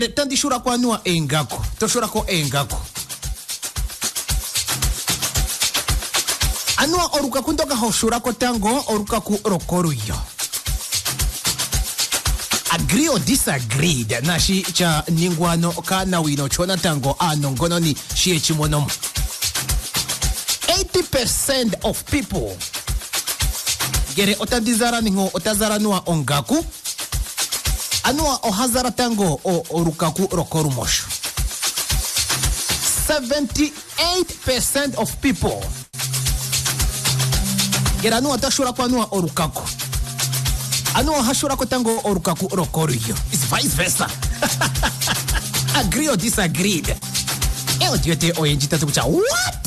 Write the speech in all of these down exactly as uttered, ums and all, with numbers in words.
tandishura kwa nua engako toshura ko engako anua oruka kundoka hoshura ko tango oruka ku rokoruyo. Agree or disagree na shi cha ningwano ka na wino chona tango anongono ni shi echimonomo. eighty percent of people gere otadizara ningo otazara nua ongaku anua ohazara tango o orukaku rokorumosho. seventy-eight percent of people gere anua tashura kwa nua orukaku anua hashura ko tango orukaku rokoruyo. It's vice versa. Agree or disagree? Eo diote oyenjita tukucha what?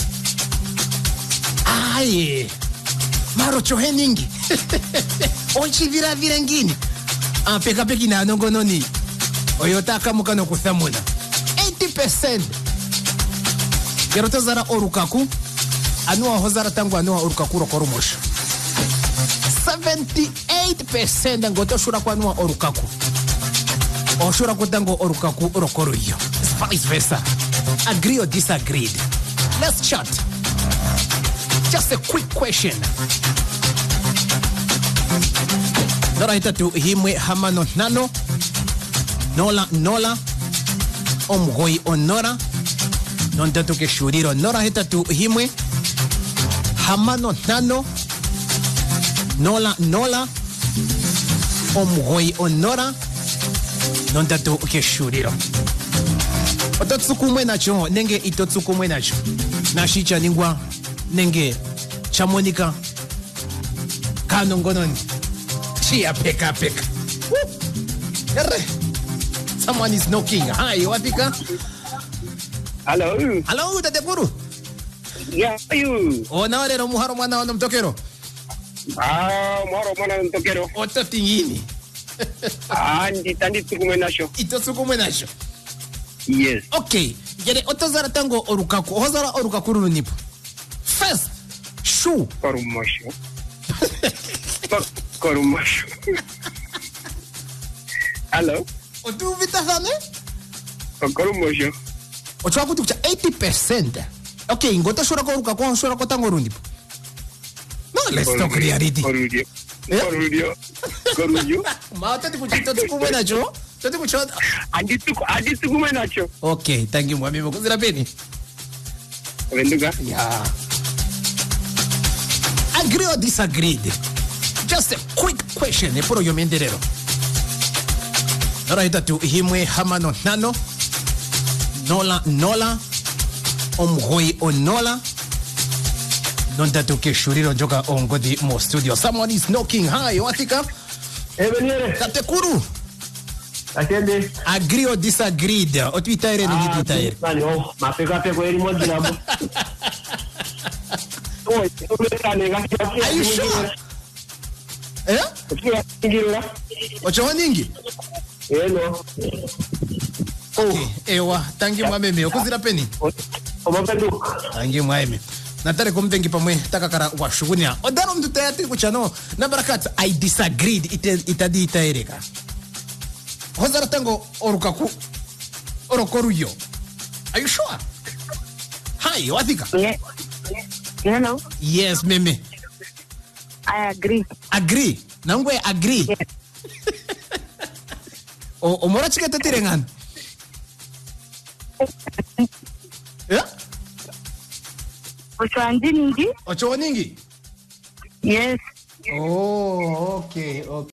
Aye maro chohe ningi onchi vira vira ngini ah peka peki na nongono ni oyotaka mukano kuthamuna. Eighty percent geroto zara orukaku anua hozara tango anua orukaku rokorumosho. Seventy-eight percent ngoto shura kwa anua orukaku oshura ko tango orukaku rokoruyo. It's vice versa. Agree or disagree? Let's chat. Just a quick question. Nora hitatu himwe hamano nano nola nola omgoi onora non tatu ke shuriro. Nora hitatu himwe hamano nano nola nola omgoi onora non tatu ke shuriro. Ototsukumwe nacho nenge itotsukumwe nacho nashicha ningwa nenge chamonika kanongononi chia peka peka. Erre someone is knocking. Hi watika. Hello. Hello tatekuru. Yeah, you. Ona lero muharo mwana wa mtokero. Ah, muharo mwana wa mtokero. Ototingini. Ah, ndi tandi tukume nasho. Itotsukumwe nasho. Yes. Okay. Gere otozara tango orukaku. Hozara orukaku runipo. First, shoe. Korumosho. Korumosho. Hello. Otu vitazame? Korumosho. Ochwa kutukucha eighty percent. Okay, ngota shura ko orukaku, shura ko tango runipo. No, let's talk reality. Korudio. Korudio. Korudio. Ma tati kuchito tukumwe nacho. Tati kuchito. Andi tuku andi tukumwe nacho. Okay, thank you mwami mkuzira peni. Wenduga? Yeah. Agree or disagree? Just a quick question. Eporo yomenderero. Nora hitatu himwe hamano nano nola nola omgoi onola non tatu ke shuriro joka ongodi mo studio. Someone is knocking. Hi, watika. Ebenere. Tatekuru. Atende. Agree or disagree? Otwitaire ni gititaire. Nani oh, mapeka peko eri moji nabo. Oh, are you sure? Eh? Ocho ningi? Hello. Okay, ewa, thank you mwameme. Okuzira peni? Omapedu. Thank you mwameme. Natare kumtengi pamwe takakara wa shugunia. Odaro mtu tayati kuchano. Na barakat, I disagreed. Ite, itadi itaereka. Hozara tango orukaku. Orokoruyo. Are you sure? Hi, wathika? Yeah. Hello. Yes, meme. I agree. Agree. Nangwe agree. Yes. O omora chikete tirengan. Yeah? Ocho andi ningi? Ocho ningi? Yes. Oh, okay, okay.